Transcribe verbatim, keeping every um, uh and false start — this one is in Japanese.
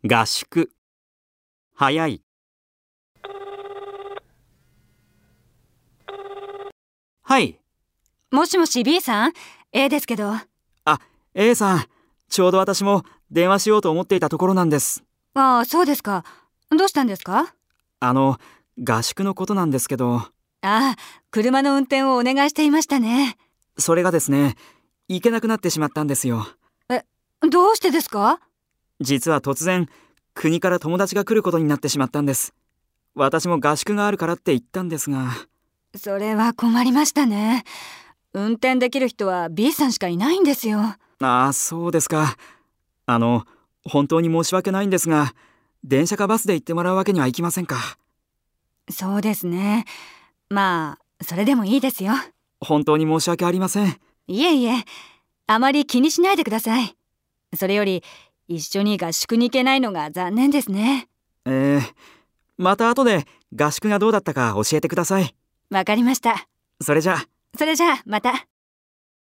合宿、早い。はい。 もしもし B さん A ですけど。 あ、A さん、ちょうど私も電話しようと思っていたところなんです。 ああ、そうですか。どうしたんですか？ あの、合宿のことなんですけど。 ああ、車の運転をお願いしていましたね。 それがですね、行けなくなってしまったんですよ。 え、どうしてですか？ 実は突然、国から友達が来ることになってしまったんです。私も合宿があるからって言ったんですが。 それは困りましたね。運転できる人は B さんしかいないんですよ。 ああ、そうですか。あの、本当に申し訳ないんですが、電車かバスで行ってもらうわけにはいきませんか？ そうですね。まあ、それでもいいですよ。 本当に申し訳ありません。 いえいえ、あまり気にしないでください。それより、一緒に合宿に行けないのが残念ですね。 えー、また後で合宿がどうだったか教えてください。 わかりました。 それじゃあ。 それじゃあ、また。